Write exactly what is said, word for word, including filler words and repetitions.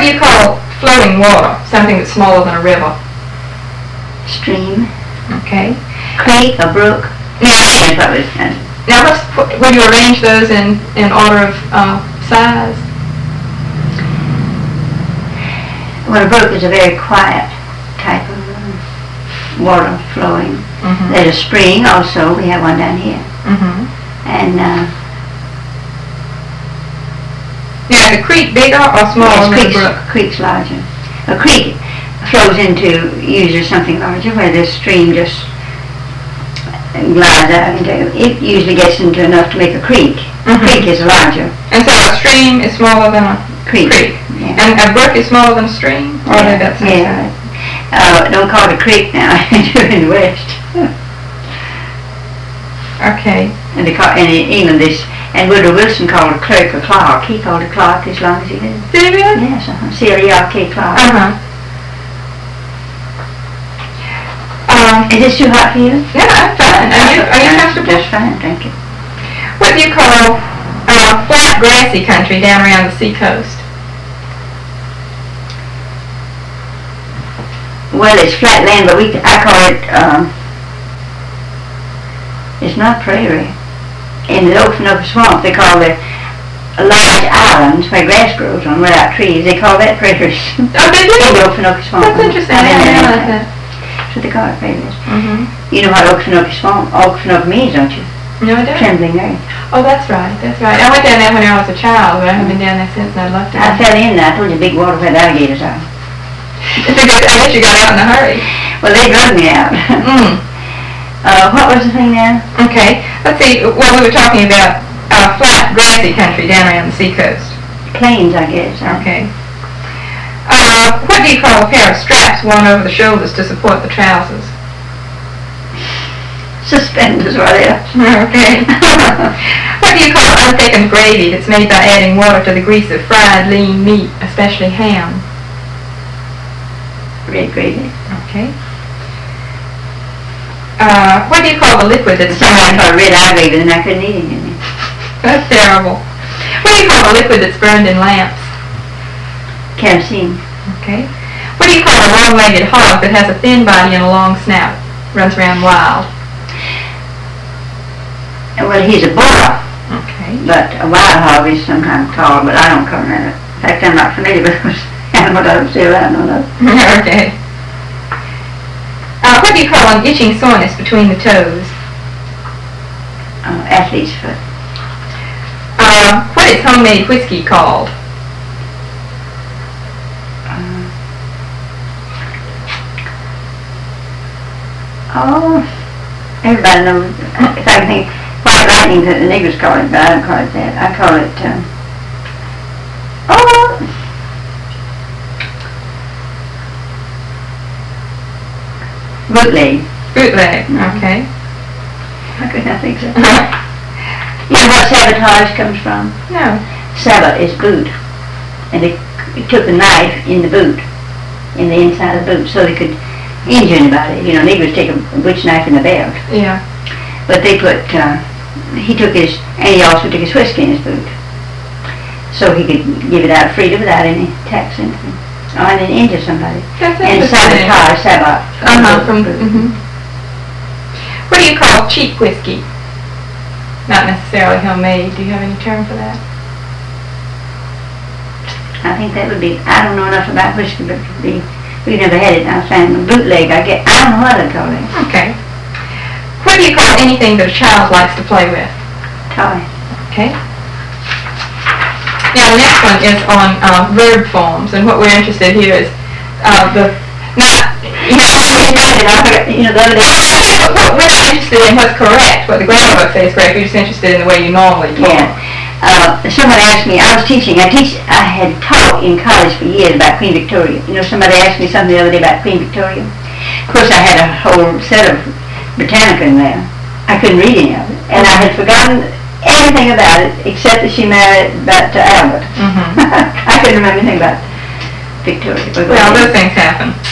What do you call flowing water? Something that's smaller than a river. Stream. Okay. Creek, a brook. Now, Probably, uh, now let's put, will you arrange those in, in order of uh, size? well, a brook is a very quiet type of uh, water flowing. Mm-hmm. There's a spring also. We have one down here. Mm-hmm. And uh, Now, is a creek bigger or smaller than a creek's, brook? creek's larger. A creek flows into usually something larger, where the stream just glides out into. It usually gets into enough to make a creek. Mhm. Creek is larger. And so a stream is smaller than a Creek. creek. Yeah. And a brook is smaller than a stream? Or are they about the same size? yeah. Uh, don't call it a creek now. In the West. Okay. And they call, and in England this, and Woodrow Wilson called a clerk a clerk. He called a clerk as long as he lived. Did you really? Yes, uh-huh. C L E R K clerk. Uh-huh. Um, Is this too hot for you? no, I'm fine. Are you, are you Uh, comfortable? Just fine, thank you. What do you call uh, flat, grassy country down around the seacoast? Well, it's flat land, but we, I call it, um, it's not prairie. In the Okefenokee Swamp, they call the large islands where grass grows on without trees, they call that prairies. Oh, they do? In the Okefenokee Swamp. That's interesting. I I've been didn't there. realize that. That's what they call it, prairies. Mm-hmm. You know what Okefenokee Swamp, Okefenokee means, don't you? No, I don't. Trembling earth. Oh, that's right. That's right. I went down there when I was a child, but I haven't been down there since, and I'd love to. I fell in there, I told you, big water where the alligators are. I guess you got out in a hurry. Well, they drug me out. Mm. uh, what was the thing now? Okay. Let's see. Well, we were talking about uh, flat, grassy country down around the seacoast. Plains, I guess. Okay. Uh, what do you call a pair of straps worn over the shoulders to support the trousers? Suspenders, what else? Okay. What do you call unthickened gravy that's made by adding water to the grease of fried lean meat, especially ham? Red gravy. Okay. Uh, what do you call the liquid that's Somebody burned? called red eye gravy, and I couldn't eat it. Didn't That's terrible. What do you call the liquid that's burned in lamps? Kerosene. Okay. What do you call a long-legged hog that has a thin body and a long snout? Runs around wild. Well, he's a boar, Okay. but a wild hog is sometimes called, but I don't call that. In fact, I'm not familiar with those animals. I don't see around on those. Okay. Uh, what do you call an itching soreness between the toes? Uh, athlete's foot. Uh, what is homemade whiskey called? Uh, oh, everybody knows. If I can think, white lightning that the niggers call it, but I don't call it that. I call it, um, oh, bootleg. Bootleg. Okay. How could I think so? You know what sabotage comes from? No. Sabot is boot. And they c- took a knife in the boot, in the inside of the boot, so they could injure anybody. You know, niggers take a butch knife in the belt. Yeah. But they put, uh, he took his, and he also took his whiskey in his boot. So he could give it out freely without any tax or anything. Or any injure somebody. That's And interesting. sabotage, sabot. Uh-huh. From. Mm-hmm. What do you call cheap whiskey? Not necessarily homemade. Do you have any term for that? I think that would be, I don't know enough about whiskey, but it would be, we never had it in our family. Bootleg, I get, I don't know what I'd call it. Okay. What do you call anything that a child likes to play with? Toy. Okay. Now the next one is on uh, verb forms, and what we're interested here is uh, the not. You know, You know, the other day, we're not interested in what's correct, what the grammar book says is correct. We're just interested in the way you normally talk. yeah. Uh, somebody asked me, I was teaching, I teach, I had taught in college for years about Queen Victoria. You know, somebody asked me something the other day about Queen Victoria. Of course, I had a whole set of Britannica in there. I couldn't read any of it. And I had forgotten anything about it, except that she married back to Albert. Mm-hmm. I couldn't remember anything about Victoria. But Well, those things happen.